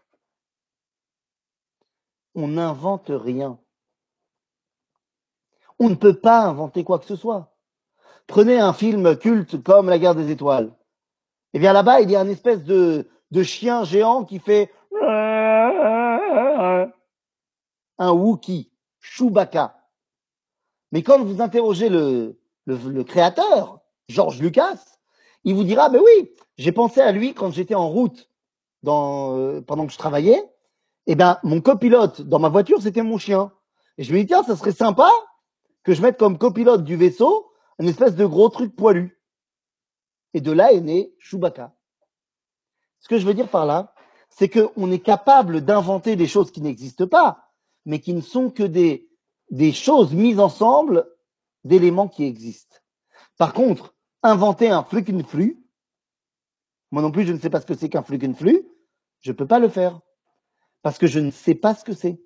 On n'invente rien. On ne peut pas inventer quoi que ce soit. Prenez un film culte comme La Guerre des Étoiles. Eh bien là-bas, il y a une espèce de chien géant qui fait un Wookie, Chewbacca. Mais quand vous interrogez le créateur, George Lucas, il vous dira, ben oui, j'ai pensé à lui quand j'étais en route pendant que je travaillais. Eh ben, mon copilote dans ma voiture, c'était mon chien. Et je me dis, tiens, ça serait sympa que je mette comme copilote du vaisseau une espèce de gros truc poilu. Et de là est né Chewbacca. Ce que je veux dire par là, c'est qu'on est capable d'inventer des choses qui n'existent pas, mais qui ne sont que des choses mises ensemble d'éléments qui existent. Par contre, inventer un flux, moi non plus je ne sais pas ce que c'est qu'un flux, je ne peux pas le faire, parce que je ne sais pas ce que c'est.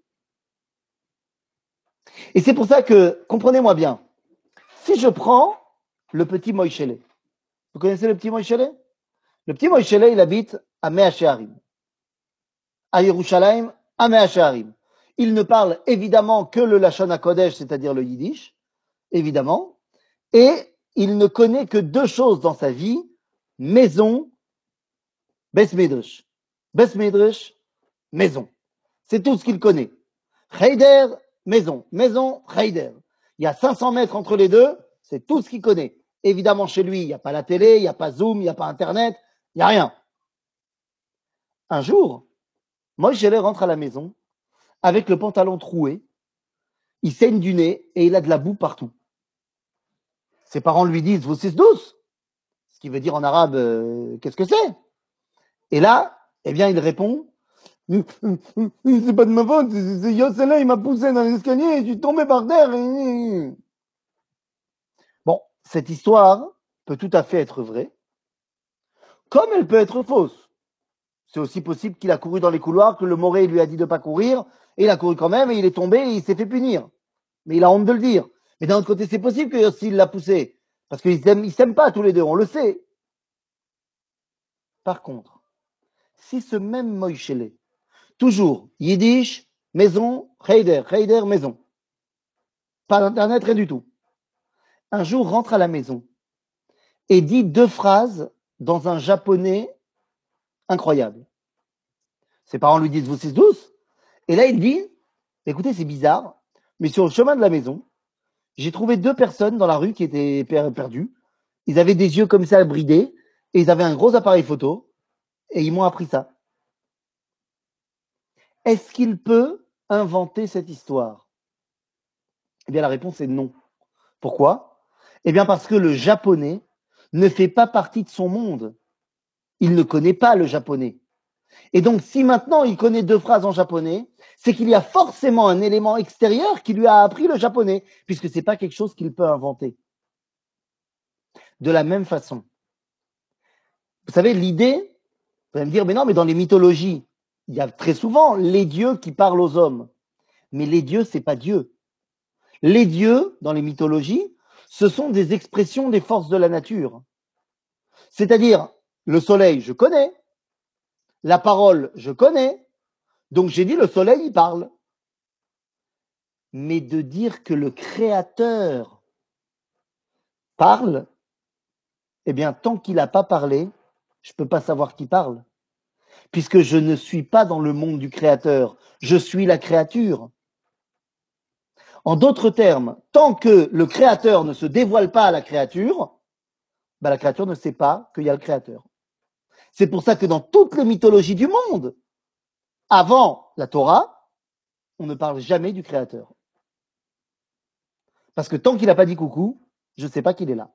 Et c'est pour ça que, comprenez-moi bien, si je prends le petit Moïchele, vous connaissez le petit Moïchele? Le petit Moïchele, il habite à Mea Shearim, à Yerushalayim, à Mea Shearim. Il ne parle évidemment que le Lashon HaKodesh, c'est-à-dire le Yiddish, évidemment, et il ne connaît que deux choses dans sa vie, maison, Bes Midrash. Bes Midrash, maison. C'est tout ce qu'il connaît. Heider, maison. Maison, Heider. Il y a 500 mètres entre les deux, c'est tout ce qu'il connaît. Évidemment, chez lui, il n'y a pas la télé, il n'y a pas Zoom, il n'y a pas Internet, il n'y a rien. Un jour, Moïse rentre à la maison avec le pantalon troué, il saigne du nez et il a de la boue partout. Ses parents lui disent, vous c'est douce, ce qui veut dire en arabe, qu'est-ce que c'est? Et là, eh bien, il répond, c'est pas de ma faute, c'est Yossela, il m'a poussé dans l'escalier et je suis tombé par terre. Bon, cette histoire peut tout à fait être vraie, comme elle peut être fausse. C'est aussi possible qu'il a couru dans les couloirs, que le Moré lui a dit de pas courir, et il a couru quand même, et il est tombé, et il s'est fait punir. Mais il a honte de le dire. Mais d'un autre côté, c'est possible que Yossi l'a poussé, parce qu'ils s'aiment pas tous les deux, on le sait. Par contre, si ce même Moïchele, toujours, Yiddish, maison, Heider, Heider, maison. Pas d'internet, rien du tout. Un jour, rentre à la maison et dit 2 phrases dans un japonais incroyable. Ses parents lui disent, vous c'est douce. Et là, il dit, écoutez, c'est bizarre, mais sur le chemin de la maison, j'ai trouvé 2 personnes dans la rue qui étaient perdues. Ils avaient des yeux comme ça bridés et ils avaient un gros appareil photo et ils m'ont appris ça. Est-ce qu'il peut inventer cette histoire? Eh bien, la réponse est non. Pourquoi? Eh bien, parce que le japonais ne fait pas partie de son monde. Il ne connaît pas le japonais. Et donc, si maintenant il connaît 2 phrases en japonais, c'est qu'il y a forcément un élément extérieur qui lui a appris le japonais, puisque c'est pas quelque chose qu'il peut inventer. De la même façon. Vous savez, l'idée, vous allez me dire, mais non, mais dans les mythologies, il y a très souvent les dieux qui parlent aux hommes. Mais les dieux, c'est pas Dieu. Les dieux, dans les mythologies, ce sont des expressions des forces de la nature. C'est-à-dire, le soleil, je connais. La parole, je connais. Donc j'ai dit, le soleil, il parle. Mais de dire que le créateur parle, eh bien, tant qu'il n'a pas parlé, je ne peux pas savoir qui parle. Puisque je ne suis pas dans le monde du créateur. Je suis la créature. En d'autres termes, tant que le créateur ne se dévoile pas à la créature, ben la créature ne sait pas qu'il y a le créateur. C'est pour ça que dans toutes les mythologies du monde, avant la Torah, on ne parle jamais du créateur. Parce que tant qu'il n'a pas dit coucou, je ne sais pas qu'il est là.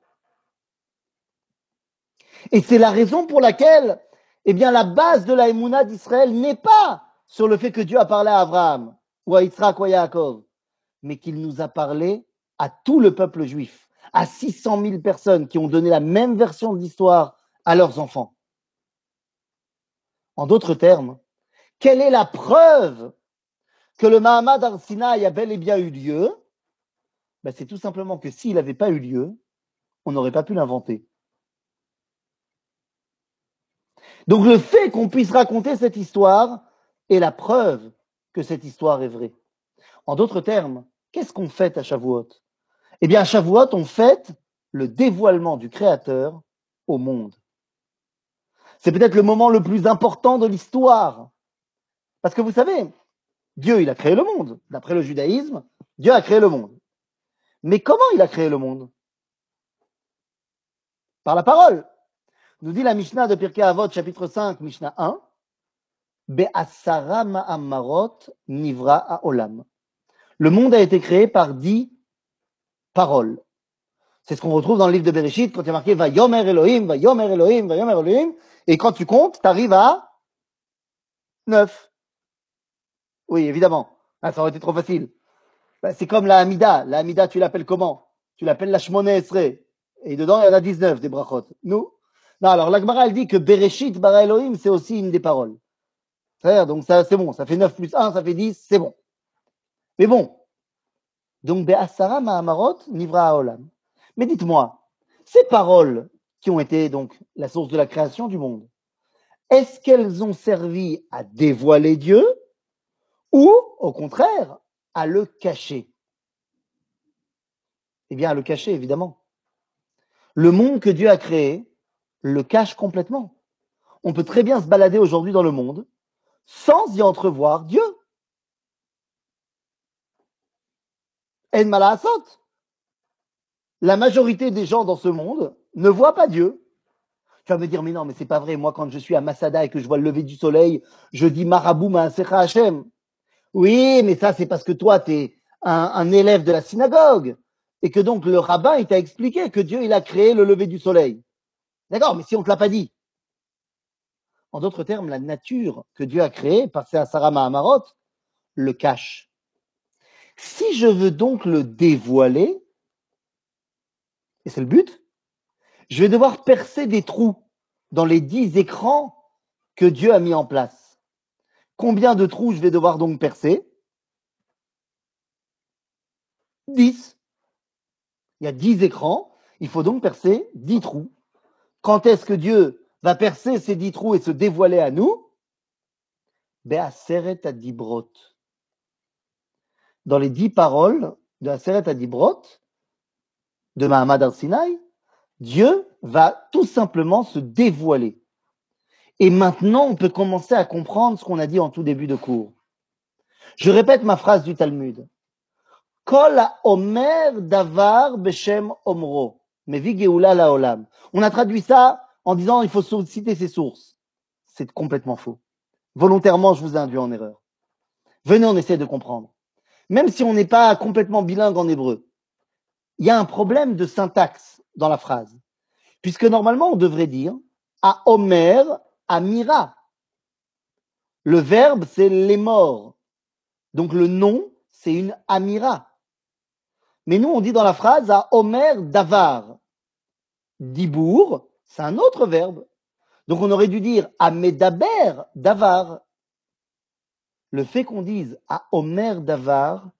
Et c'est la raison pour laquelle, eh bien, la base de la Emouna d'Israël n'est pas sur le fait que Dieu a parlé à Abraham, ou à Yitzhak, ou à Yaakov, mais qu'il nous a parlé à tout le peuple juif, à 600 000 personnes qui ont donné la même version de l'histoire à leurs enfants. En d'autres termes, quelle est la preuve que le Mahamad Ar-Sinaï a bel et bien eu lieu? Ben, c'est tout simplement que s'il n'avait pas eu lieu, on n'aurait pas pu l'inventer. Donc le fait qu'on puisse raconter cette histoire est la preuve que cette histoire est vraie. En d'autres termes, qu'est-ce qu'on fête à Shavuot? Eh bien, à Shavuot, on fête le dévoilement du Créateur au monde. C'est peut-être le moment le plus important de l'histoire. Parce que vous savez, Dieu, il a créé le monde. D'après le judaïsme, Dieu a créé le monde. Mais comment il a créé le monde? Par la parole. Nous dit la Mishnah de Pirkei Avot, chapitre 5, Mishnah 1, Be'asara ma'amarot nivra ha'olam. Le monde a été créé par 10 paroles. C'est ce qu'on retrouve dans le livre de Bereshit quand il y a marqué Vayomer Elohim, Vayomer Elohim, Vayomer Elohim. Et quand tu comptes, tu arrives à 9. Oui, évidemment. Ah, ça aurait été trop facile. Ben, c'est comme la Hamida. La Hamida, tu l'appelles comment? Tu l'appelles la Shmone Esrei. Et dedans, il y en a 19 des brachot. Nous? Non, alors la Gemara, elle dit que Bereshit bara Elohim, c'est aussi une des paroles. C'est-à-dire, donc ça, c'est bon. Ça fait 9 plus 1, ça fait 10, c'est bon. Mais bon. Donc, Be'asara ma'amarot nivra ha'olam. Mais dites-moi, ces paroles qui ont été donc la source de la création du monde, est-ce qu'elles ont servi à dévoiler Dieu ou, au contraire, à le cacher? Eh bien, à le cacher, évidemment. Le monde que Dieu a créé le cache complètement. On peut très bien se balader aujourd'hui dans le monde sans y entrevoir Dieu. En malaasot. La majorité des gens dans ce monde ne voient pas Dieu. Tu vas me dire, mais non, mais c'est pas vrai. Moi, quand je suis à Masada et que je vois le lever du soleil, je dis Marabou Ma'asecha Hashem. Oui, mais ça, c'est parce que toi, tu es un élève de la synagogue. Et que donc, le rabbin, il t'a expliqué que Dieu, il a créé le lever du soleil. D'accord, mais si on ne te l'a pas dit. En d'autres termes, la nature que Dieu a créée, par à Sarah Mahamarot, le cache. Si je veux donc le dévoiler, et c'est le but, je vais devoir percer des trous dans les 10 écrans que Dieu a mis en place. Combien de trous je vais devoir donc percer? 10. Il y a 10 écrans, il faut donc percer 10 trous. Quand est-ce que Dieu va percer ces 10 trous et se dévoiler à nous? be'aseret adibrot. Dans les 10 paroles de Aseret Adibrot, de Mahamad al-Sinaï, Dieu va tout simplement se dévoiler. Et maintenant, on peut commencer à comprendre ce qu'on a dit en tout début de cours. Je répète ma phrase du Talmud. Kol omer davar beshem omro. Mevi geoula laolam. On a traduit ça en disant il faut citer ses sources. C'est complètement faux. Volontairement, je vous ai induit en erreur. Venez, on essaie de comprendre. Même si on n'est pas complètement bilingue en hébreu, il y a un problème de syntaxe dans la phrase. Puisque normalement, on devrait dire à Omer, Amira. Le verbe, c'est les morts. Donc le nom, c'est une Amira. Mais nous, on dit dans la phrase à Omer Davar. Dibour, c'est un autre verbe. Donc on aurait dû dire à Medaber Davar. Le fait qu'on dise à Omer Davar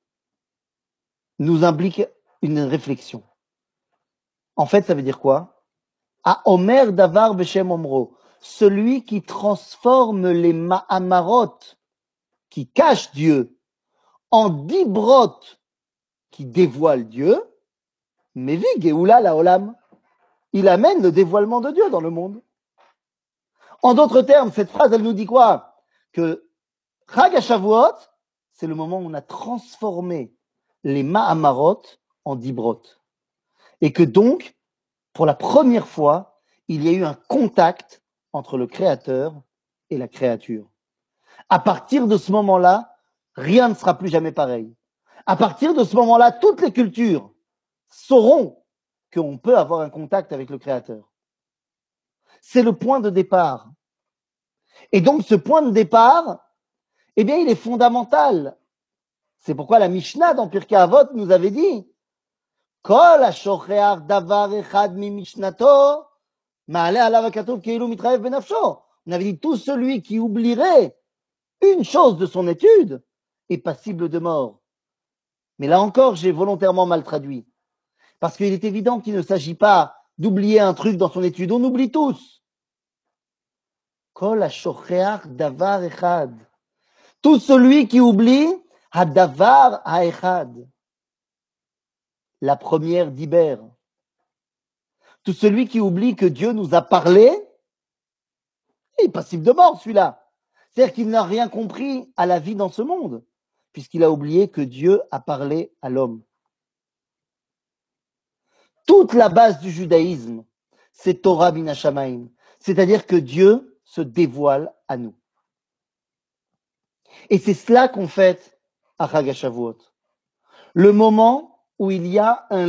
nous implique une réflexion. En fait, ça veut dire quoi? À Omer Davar Beshem Omro. Celui qui transforme les Ma'amarot, qui cachent Dieu, en Dibrot, qui dévoilent Dieu, Mevi Geoula Laolam. Il amène le dévoilement de Dieu dans le monde. En d'autres termes, cette phrase, elle nous dit quoi? Que Chag HaShavuot, c'est le moment où on a transformé les Ma'amarot en Dibrot. Et que donc, pour la première fois, il y a eu un contact entre le Créateur et la créature. À partir de ce moment-là, rien ne sera plus jamais pareil. À partir de ce moment-là, toutes les cultures sauront qu'on peut avoir un contact avec le Créateur. C'est le point de départ. Et donc, ce point de départ, eh bien, il est fondamental. C'est pourquoi la Mishnah dans Pirkei Avot nous avait dit Kol ha-shocheach davar echad mi-mishnato ma'aleh alav hakatuv keilu mitraev benafsho. On avait dit tout celui qui oublierait une chose de son étude est passible de mort. Mais là encore, j'ai volontairement mal traduit. Parce qu'il est évident qu'il ne s'agit pas d'oublier un truc dans son étude. On oublie tous. Kol ha-shocheach davar echad. Tout celui qui oublie hadavar ha-echad. La première d'Iber. Tout celui qui oublie que Dieu nous a parlé est passible de mort, celui-là. C'est-à-dire qu'il n'a rien compris à la vie dans ce monde, puisqu'il a oublié que Dieu a parlé à l'homme. Toute la base du judaïsme, c'est Torah min hashamayim, c'est-à-dire que Dieu se dévoile à nous. Et c'est cela qu'on fête à Chag HaShavuot. Le moment où il y a un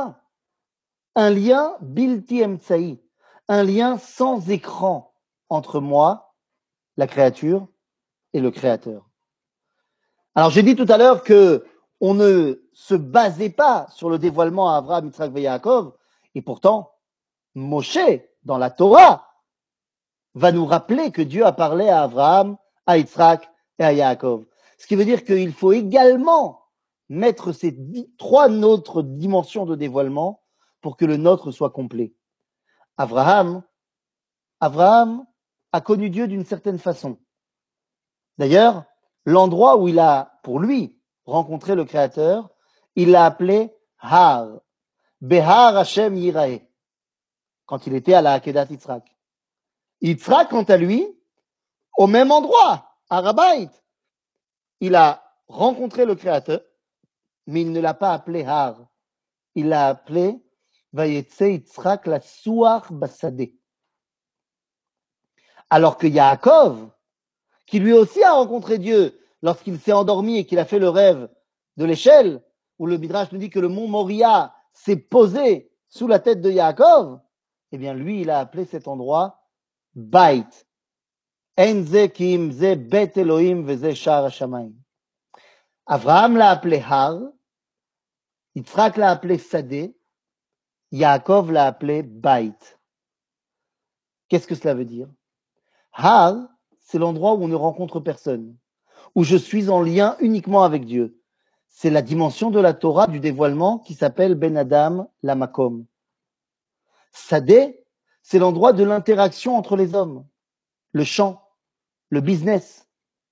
lien bilti emtsaï, un lien sans écran entre moi, la créature, et le Créateur. Alors j'ai dit tout à l'heure que on ne se basait pas sur le dévoilement à Abraham, Yitzhak et Yaakov, et pourtant Moshe, dans la Torah, va nous rappeler que Dieu a parlé à Abraham, à Yitzhak et à Yaakov. Ce qui veut dire qu'il faut également mettre ces 3 autres dimensions de dévoilement pour que le nôtre soit complet. Abraham a connu Dieu d'une certaine façon. D'ailleurs, l'endroit où il a, pour lui, rencontré le Créateur, il l'a appelé Har, Behar Hashem Yiraeh, quand il était à la Akedat Yitzhak. Yitzhak, quant à lui, au même endroit, à Rabaït, il a rencontré le Créateur, mais il ne l'a pas appelé Har. Il l'a appelé Vayetse Yitzhak la Suach Basadeh. Alors que Yaakov, qui lui aussi a rencontré Dieu lorsqu'il s'est endormi et qu'il a fait le rêve de l'échelle, où le Midrash nous dit que le mont Moria s'est posé sous la tête de Yaakov, eh bien lui, il a appelé cet endroit Bait. Enze kim ze bet Elohim veze shar hashamayim. Abraham l'a appelé Har, Yitzhak l'a appelé Sadeh, Yaakov l'a appelé Bait. Qu'est-ce que cela veut dire? Har, c'est l'endroit où on ne rencontre personne, où je suis en lien uniquement avec Dieu. C'est la dimension de la Torah du dévoilement qui s'appelle Ben Adam la Makom. Sadeh, c'est l'endroit de l'interaction entre les hommes, le champ, le business.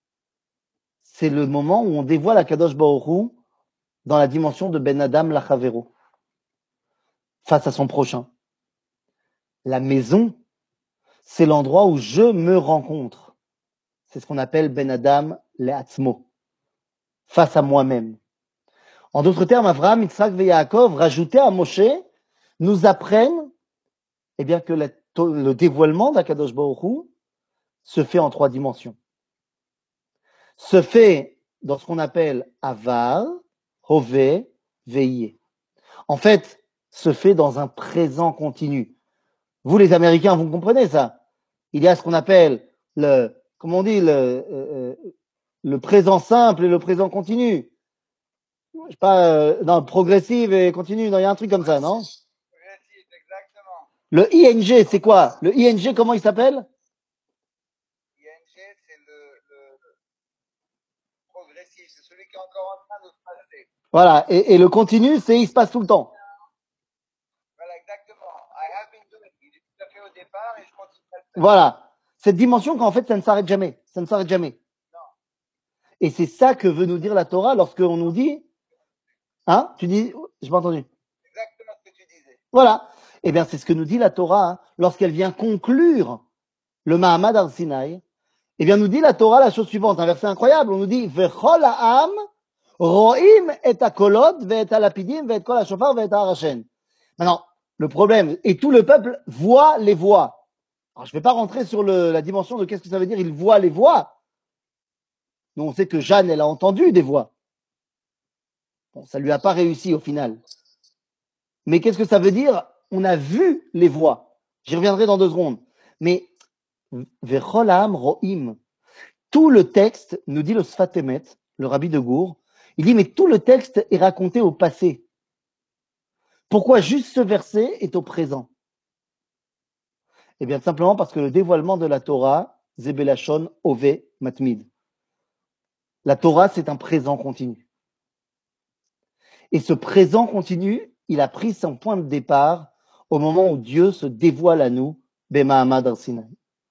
c'est le moment où on dévoile Akadosh Baruch Hu dans la dimension de Ben Adam Lachavero, face à son prochain. La maison, c'est l'endroit où je me rencontre. C'est ce qu'on appelle Ben Adam Le'atzmo, face à moi-même. En d'autres termes, Avraham, Yitzhak et Yaakov, rajoutés à Moshe, nous apprennent eh bien, que le dévoilement d'Akadosh Baruch Hu se fait en 3 dimensions. Se fait dans ce qu'on appelle Avar, Hové, Veillé. En fait, se fait dans un présent continu. Vous, les Américains, vous comprenez ça? Il y a ce qu'on appelle comment on dit, le présent simple et le présent continu. Je sais pas, non, progressive et continue. Non, il y a un truc comme ça, non? Progressive, exactement. Le ING, c'est quoi? Le ING, comment il s'appelle? ING, c'est le progressif, c'est celui qui est encore en train de se passer. Voilà. Et le continu, c'est il se passe tout le temps. Voilà, exactement. I have been doing. Il est tout à fait au départ et je continue à le faire. Voilà. Cette dimension qu'en fait, ça ne s'arrête jamais. Ça ne s'arrête jamais. Non. Et c'est ça que veut nous dire la Torah lorsqu'on nous dit, hein? Tu dis, j'ai pas entendu. Exactement ce que tu disais. Voilà. Eh bien, c'est ce que nous dit la Torah hein, lorsqu'elle vient conclure le Mahamad Ar-Sinaï. Eh bien, nous dit la Torah la chose suivante, un verset incroyable. On nous dit, Vechol ha'am ro'im et hakolot ve'et halapidim ve'et kol hashofar ve'et ha'arashen. Maintenant, le problème, et tout le peuple voit les voix. Alors, je ne vais pas rentrer sur la dimension de qu'est-ce que ça veut dire, il voit les voix. Nous, on sait que Jeanne, elle a entendu des voix. Bon, ça lui a pas réussi au final. Mais qu'est-ce que ça veut dire? On a vu les voix. J'y reviendrai dans 2 secondes. Mais Vechol ha'am ro'im. Tout le texte, nous dit le Sfat Emet, le rabbi de Gour, il dit, mais tout le texte est raconté au passé. Pourquoi juste ce verset est au présent? Eh bien, simplement parce que le dévoilement de la Torah, Zebelachon Ove Matmid. La Torah, c'est un présent continu. Et ce présent continu, il a pris son point de départ au moment où Dieu se dévoile à nous, Bemahamad Ar-Sinaï.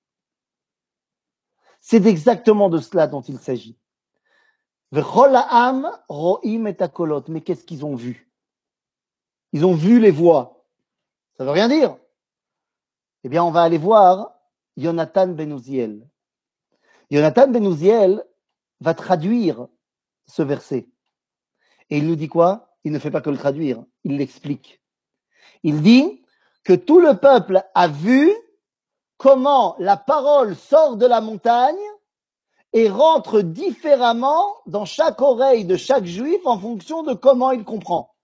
C'est exactement de cela dont il s'agit. Vechol ha'am ro'im et hakolot. Mais qu'est-ce qu'ils ont vu? Ils ont vu les voix. Ça veut rien dire. Eh bien, on va aller voir Yonatan ben Uziel. Yonatan ben Uziel va traduire ce verset. Et il nous dit quoi? Il ne fait pas que le traduire, il l'explique. Il dit que tout le peuple a vu comment la parole sort de la montagne et rentre différemment dans chaque oreille de chaque juif en fonction de comment il comprend.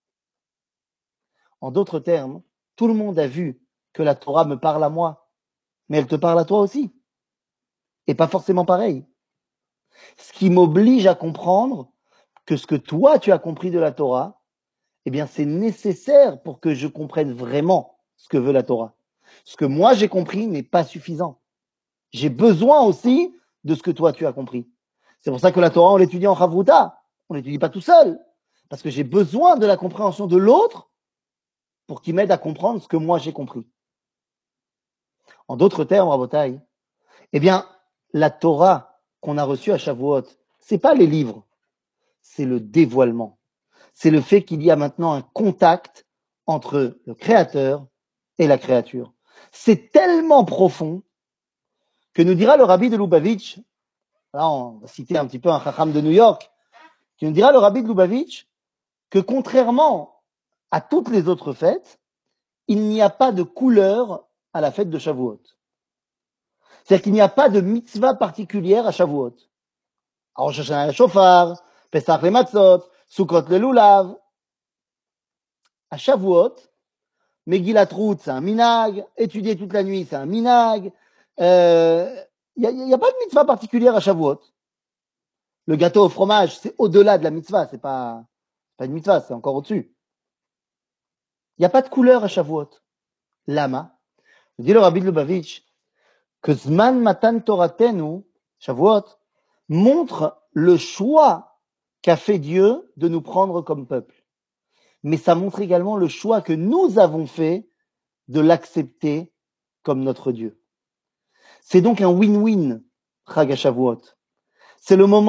En d'autres termes, tout le monde a vu que la Torah me parle à moi, mais elle te parle à toi aussi. Et pas forcément pareil. Ce qui m'oblige à comprendre que ce que toi tu as compris de la Torah, eh bien c'est nécessaire pour que je comprenne vraiment ce que veut la Torah. Ce que moi j'ai compris n'est pas suffisant. J'ai besoin aussi de ce que toi tu as compris. C'est pour ça que la Torah on l'étudie en Chavruta. On l'étudie pas tout seul. Parce que j'ai besoin de la compréhension de l'autre pour qu'il m'aide à comprendre ce que moi j'ai compris. En d'autres termes, Rabotai, eh bien, la Torah qu'on a reçue à Shavuot, c'est pas les livres, c'est le dévoilement. C'est le fait qu'il y a maintenant un contact entre le créateur et la créature. C'est tellement profond que nous dira le rabbi de Lubavitch, là on va citer un petit peu un chacham de New York, qui nous dira le rabbi de Lubavitch que contrairement à toutes les autres fêtes, il n'y a pas de couleur à la fête de Shavuot. C'est-à-dire qu'il n'y a pas de mitzvah particulière à Shavuot. Alors, Rosh Hashanah le shofar, Pesach le matzot, Sukkot le lulav. À Shavuot, Megillat Ruth, c'est un minag, étudier toute la nuit, c'est un minag. Il y a pas de mitzvah particulière à Shavuot. Le gâteau au fromage, c'est au-delà de la mitzvah, c'est pas une mitzvah, c'est encore au-dessus. Il n'y a pas de couleur à Shavuot. Lama, dit le rabbi de Lubavitch, que Zman Matan Toratenu, Shavuot, montre le choix qu'a fait Dieu de nous prendre comme peuple. Mais ça montre également le choix que nous avons fait de l'accepter comme notre Dieu. C'est donc un win-win, Chag HaShavuot. C'est le moment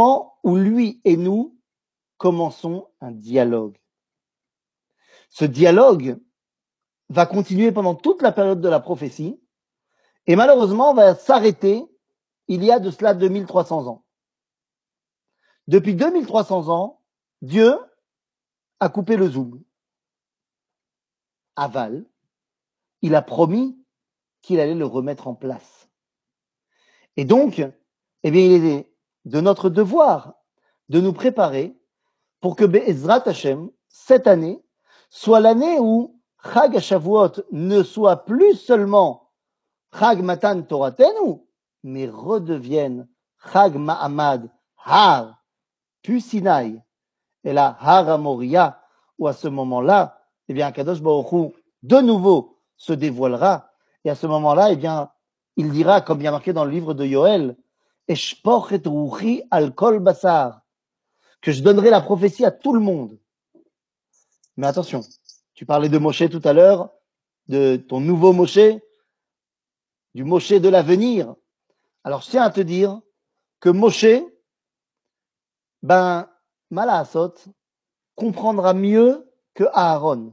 où lui et nous commençons un dialogue. Ce dialogue va continuer pendant toute la période de la prophétie et malheureusement va s'arrêter il y a de cela 2300 ans. Depuis 2300 ans, Dieu a coupé le zoom. Aval, il a promis qu'il allait le remettre en place. Et donc, eh bien, il est de notre devoir de nous préparer pour que Be'ezrat Hashem, cette année, soit l'année où Chag HaShavuot ne soit plus seulement Chag Matan Toratenu, mais redevienne Chag Ma'amad Har, puis Sinaï, et la Har HaMoria, où à ce moment-là, eh bien, Kadosh Baruch Hu, de nouveau, se dévoilera, et à ce moment-là, eh bien, il dira, comme il y a marqué dans le livre de Yoël, Eshpoch et Ruchi al kol basar, que je donnerai la prophétie à tout le monde. Mais attention, tu parlais de Moshe tout à l'heure, de ton nouveau Moshe, du Moshe de l'avenir. Alors, je tiens à te dire que Moshe, ben, Malaasot, comprendra mieux que Aaron.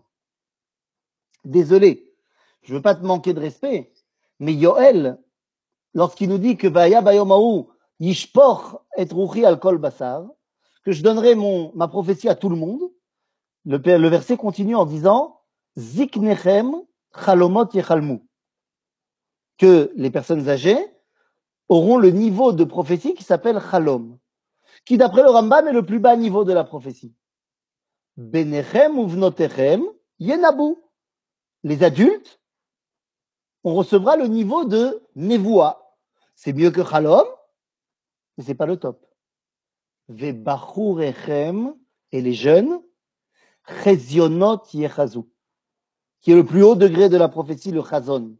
Désolé, je veux pas te manquer de respect, mais Yoël, lorsqu'il nous dit que Vaya Bayomahu Yishpoch et Ruchi al kol basar, que je donnerai ma prophétie à tout le monde, le verset continue en disant Ziknechem chalomot yechalmu, que les personnes âgées auront le niveau de prophétie qui s'appelle chalom, qui d'après le Rambam est le plus bas niveau de la prophétie. Benechem uvnotechem yenabu, les adultes, on recevra le niveau de nevoa. C'est mieux que chalom, mais c'est pas le top. Vebachurechem, et les jeunes, chezionot yechazu, qui est le plus haut degré de la prophétie, le chazon.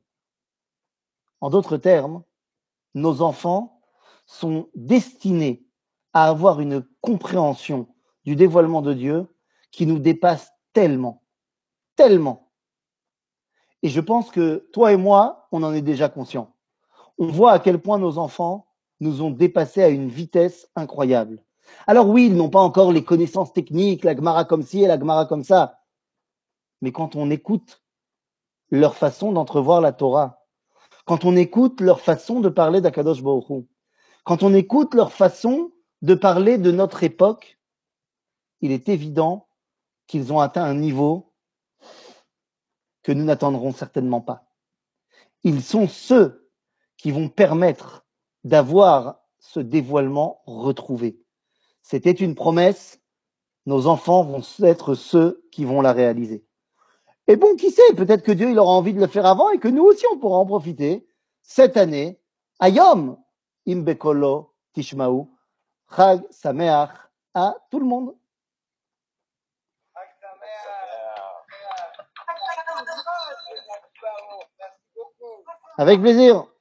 En d'autres termes, nos enfants sont destinés à avoir une compréhension du dévoilement de Dieu qui nous dépasse tellement, tellement. Et je pense que toi et moi, on en est déjà conscients. On voit à quel point nos enfants nous ont dépassés à une vitesse incroyable. Alors oui, ils n'ont pas encore les connaissances techniques, la Gemara comme ci et la Gemara comme ça. Mais quand on écoute leur façon d'entrevoir la Torah, quand on écoute leur façon de parler d'Akadosh Baruch Hu, quand on écoute leur façon de parler de notre époque, il est évident qu'ils ont atteint un niveau que nous n'attendrons certainement pas. Ils sont ceux qui vont permettre d'avoir ce dévoilement retrouvé. C'était une promesse, nos enfants vont être ceux qui vont la réaliser. Et bon, qui sait, peut-être que Dieu il aura envie de le faire avant et que nous aussi on pourra en profiter cette année. Ayom, imbekolo tishmaou, Chag Sameach à tout le monde. Avec plaisir.